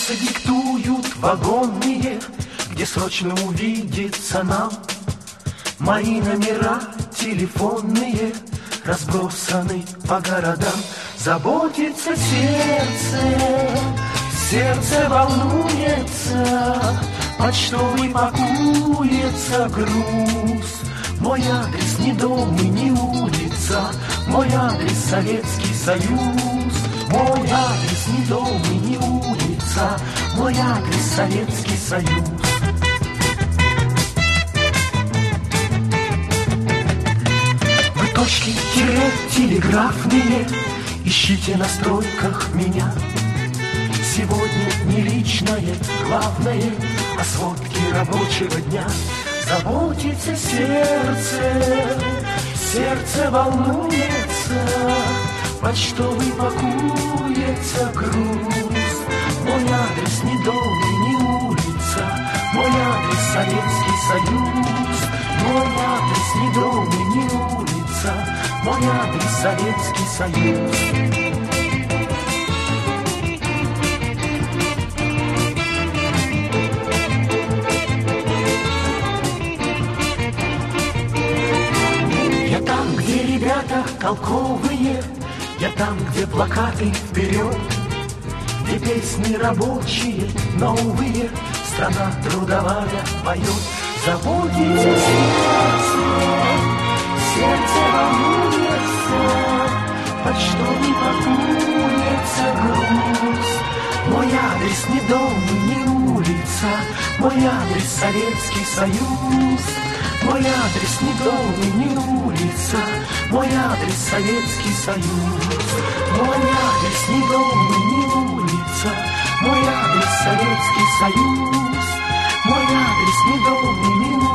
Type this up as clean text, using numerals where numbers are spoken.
Адресы диктуют вагонные, где срочно увидеться нам. Мои номера телефонные разбросаны по городам. Заботится сердце, сердце волнуется, почтовый пакуется груз. Мой адрес не дом и не улица, мой адрес Советский Союз. Мой адрес не дом и не улица, мой адрес Советский Союз. Вы точки телеграфные ищите на стройках меня. Сегодня не личное, главное, а сводки рабочего дня. Заботится сердце, сердце волнуется, почтовый пакуется груз. Мой адрес не дом и не улица, мой адрес Советский Союз. Мой адрес не дом и не улица, мой адрес Советский Союз. Толковые, я там, где плакаты вперед, где песни рабочие, новые, страна трудовая поет. Заботится сердце, сердце волнуется, почтовый пакуется груз. Мой адрес не дом и не улица, мой адрес Советский Союз. Мой адрес не дом и не улица, мой адрес Советский Союз. Мой адрес не дом и не улица, мой адрес Советский Союз. Мой адрес не дом и не улица.